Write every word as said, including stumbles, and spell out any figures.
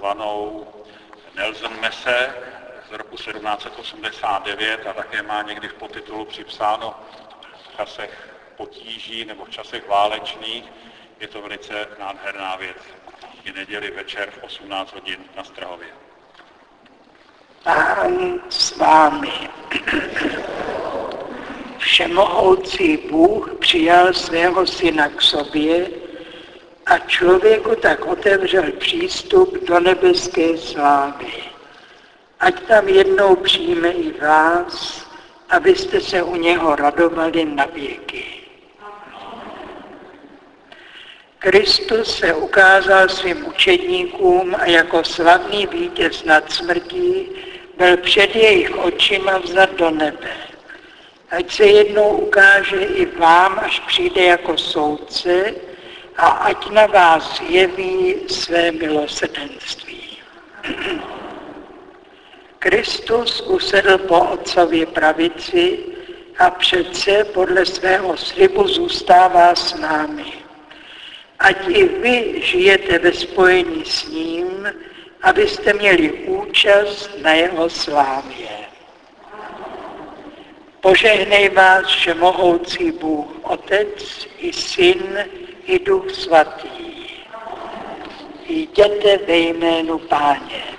zvanou Nelson Messe z roku sedmnáct set osmdesát devět a také má někdy v podtitulu připsáno v časech potíží nebo v časech válečných. Je to velice nádherná věc. Je neděli večer v osmnáct hodin na Strahově. Pán s vámi. Všemohoucí Bůh přijal svého syna k sobě a člověku tak otevřel přístup do nebeské slávy. Ať tam jednou přijme i vás, abyste se u něho radovali na věky. Kristus se ukázal svým učedníkům a jako slavný vítěz nad smrtí byl před jejich očima vzat do nebe. Ať se jednou ukáže i vám, až přijde jako soudce, a ať na vás jeví své milosrdenství. Kristus usedl po Otcově pravici a přece podle svého slibu zůstává s námi. Ať i vy žijete ve spojení s ním, abyste měli účast na jeho slávě. Požehnej vás všemohoucí Bůh, Otec i Syn i Duch Svatý. Jděte ve jménu Páně.